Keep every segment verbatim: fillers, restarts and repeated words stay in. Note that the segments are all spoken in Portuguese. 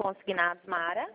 Consignados, Mara.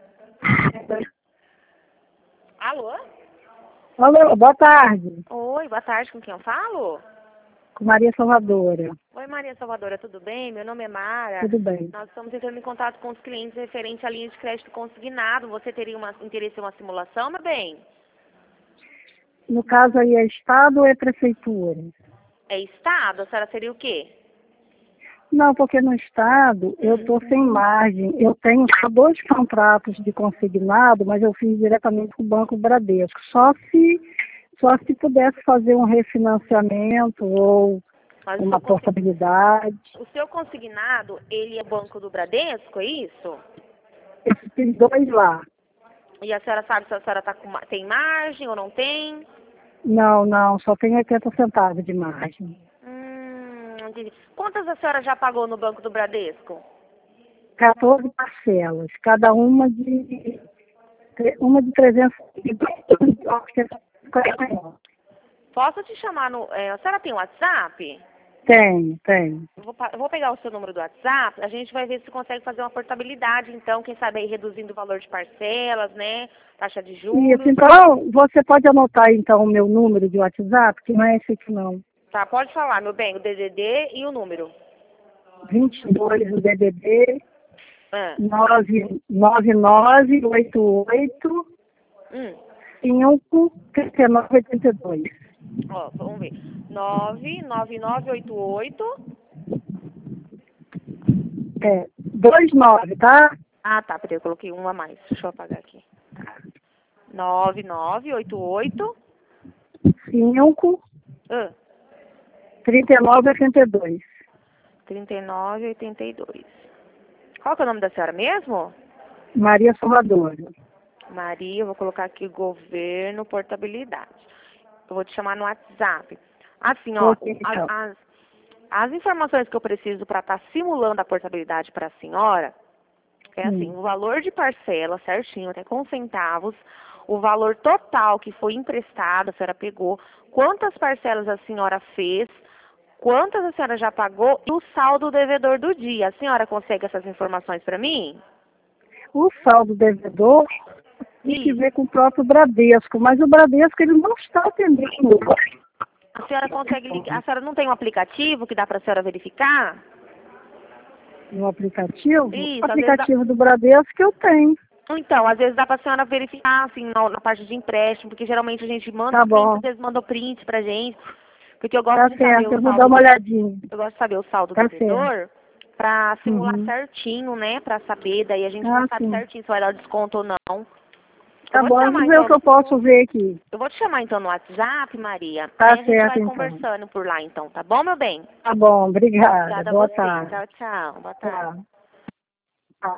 Alô? Alô, boa tarde. Oi, boa tarde, com quem eu falo? Com Maria Salvadora. Oi, Maria Salvadora, tudo bem? Meu nome é Mara. Tudo bem. Nós estamos entrando em contato com os clientes referente à linha de crédito consignado. Você teria uma, interesse em uma simulação, meu bem? No caso aí é Estado ou é Prefeitura? É Estado? A senhora seria o quê? Não, porque no Estado eu estou sem margem. Eu tenho só dois contratos de consignado, mas eu fiz diretamente com o Banco Bradesco. Só se, só se pudesse fazer um refinanciamento ou Mas o uma seu consi- portabilidade. O seu consignado, ele é Banco do Bradesco, é isso? Eu fiz dois lá. E a senhora sabe se a senhora tá com, ma- tem margem ou não tem? Não, não, só tem oitenta centavos de margem. Hum, entendi. Quantas a senhora já pagou no Banco do Bradesco? quatorze parcelas, cada uma de uma de trezentos e cinquenta. Posso te chamar no... é, a senhora tem WhatsApp? Tem, tem. Eu vou, pa- eu vou pegar o seu número do WhatsApp, a gente vai ver se consegue fazer uma portabilidade, então, quem sabe aí reduzindo o valor de parcelas, né? Taxa de juros. Isso, então você pode anotar então o meu número de WhatsApp, que não é esse aqui não. Tá, pode falar, meu bem, o D D D e o número. vinte e dois o D D D, Ah, nove nove nove oito oito hum, cinco três nove oito dois. ó, vamos ver. nove nove nove oito oito. É, dois nove, tá? Ah, tá, peraí, eu coloquei um a mais. Deixa eu apagar aqui. nove nove oito oito. cinco Ah, três nove oito dois. trinta e nove oitenta e dois. Qual que é o nome da senhora mesmo? Maria Salvadora. Maria, eu vou colocar aqui governo portabilidade. Eu vou te chamar no WhatsApp. Assim, ó, Ok, as, então. as, as informações que eu preciso para estar simulando a portabilidade para a senhora é assim, Hum. o valor de parcela certinho, até com centavos, o valor total que foi emprestado, a senhora pegou, quantas parcelas a senhora fez, quantas a senhora já pagou e o saldo devedor do dia. A senhora consegue essas informações para mim? O saldo devedor tem que Isso. ver com o próprio Bradesco, mas o Bradesco ele não está atendendo. A senhora consegue ligar? A senhora não tem um aplicativo que dá para a senhora verificar? No aplicativo, Isso, o às vezes dá... aplicativo do Bradesco eu tenho. Então, às vezes dá para a senhora verificar, assim, na, na parte de empréstimo, porque geralmente a gente manda, Tá os clientes bom, às vezes mandam print pra gente, porque eu gosto tá de saber certo, o eu vou dar saldo uma do, olhadinha. eu gosto de saber o saldo Tá do certo. devedor para simular Uhum. certinho, né, para saber, daí a gente já Ah, sabe sim. certinho se vai dar desconto ou não. Eu Tá vou te bom, eu vou chamar ver o então que eu no, posso ver aqui. eu vou te chamar então no WhatsApp, Maria. Tá Aí a gente certo, vai então. conversando por lá então, tá bom, meu bem? Tá bom, obrigada. Obrigada a Boa você. tarde. Tchau, tchau. Boa tarde. Tchau.